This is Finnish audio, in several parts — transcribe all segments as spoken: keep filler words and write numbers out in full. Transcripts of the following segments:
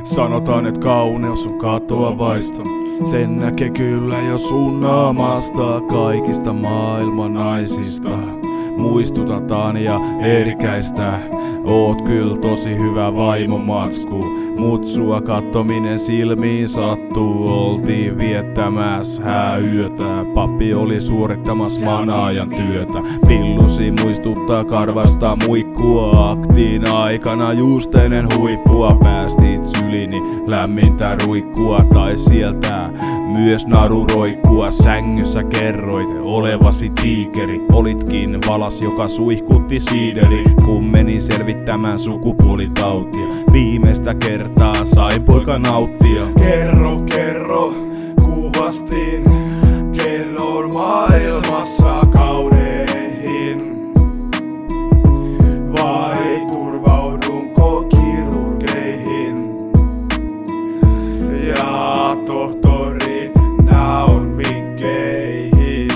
Sanotaan, et kauneus on katoavaista. Sen näkee kyllä jo sun naamasta, kaikista maailman naisista. Muistutetaan ja erikäistä. Oot kyllä tosi hyvä vaimomatsku, mut sua kattominen silmiin sattuu. Oltiin viettämässä hääyötä, pappi oli suorittamassa vanaajan työtä. Pillusi muistuttaa karvasta muikkua, aktiin aikana just ennen huippua. Päästit sylini lämmintä ruikkua, tai sieltä myös naru roikkua. Sängyssä kerroit olevasi tiikeri, olitkin valas, joka suihkutti siideri. Kun menin selvittämään sukupuolitautia, viimeistä kertaa sain poika nauttia. Kerro, kerro, kuvastin, kellon maailmassa kauneihin. Vai turvaudunko kirurgeihin? Ja tohtori naun vinkkeihin.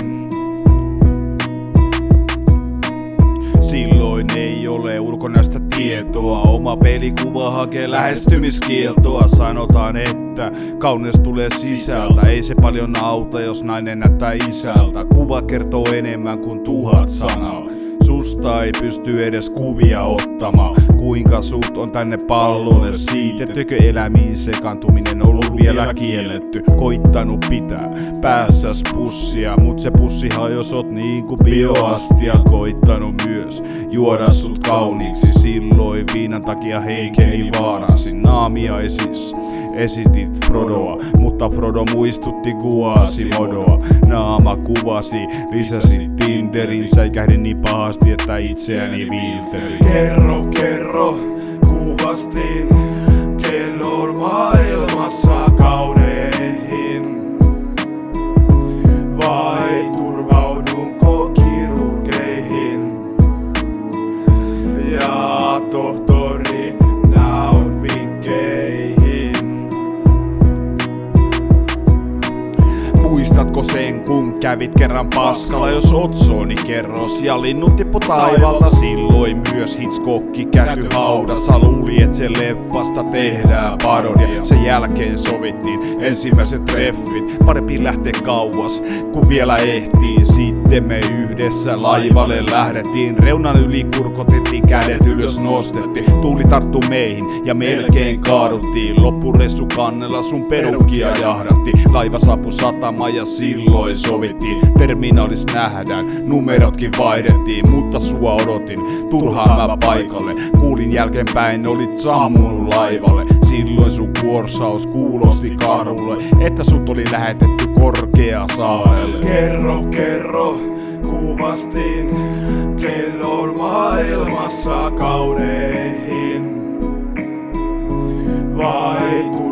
Silloin ei ole ulkonäöstä tietoa, oma pelikuva hakee lähestymiskieltoa. Sanotaan, että kauneus tulee sisältä, ei se paljon auta, jos nainen näyttää isältä. Kuva kertoo enemmän kuin tuhat sanaa, susta ei pysty edes kuvia ottamaan. Kuinka sut on tänne pallolle siitetty, elämiin sekaantuminen ollut vielä kielletty. Koittanut pitää päässäs pussia, mut se pussi hajosot niinku bioastia. Koittanut myös juoda sut kauniiksi, silloin viinan takia heikeni vaaransin. Naamiaisis esitit Frodoa, mutta Frodo muistutti Quasimodoa. Naama kuvasi, lisäsi Tinderin, säikähdin niin pahasti, että itseäni viiltelin. Kerro, kerro, kuvastin, kellon maailmassa kauneihin. Vai turvaudunko kirurgeihin? Ja tohtori naun vinkkeihin. Muistatko sen, kun kävit kerran paskalla? Jos otsoo, niin kerros. Ja linnut tippu taivalta, silloin myös Hitchcokki kääntyi haudassa. Luuli, et se leffasta tehdään parodia. Sen jälkeen sovittiin ensimmäiset treffit, parempi lähteä kauas, kun vielä ehtiin. Sitten me yhdessä laivalle lähdettiin, reunan yli kurkotettiin, kädet ylös nostettiin. Tuuli tarttu meihin ja melkein kaaduttiin. Loppureissu kannella sun perukkia jahdattiin. Laiva saapui satamaan ja silloin sovittiin, terminaalis nähdään, numerotkin vaihdettiin. Mutta sua odotin, turhaan mä paikalle. Kuulin jälkeenpäin, olit sammunut laivalle. Silloin sun kuorsaus kuulosti karulle, että sut oli lähetetty Korkeasaarelle. Kerro, kerro, kuvastin, kellon maailmassa kauneihin. Vai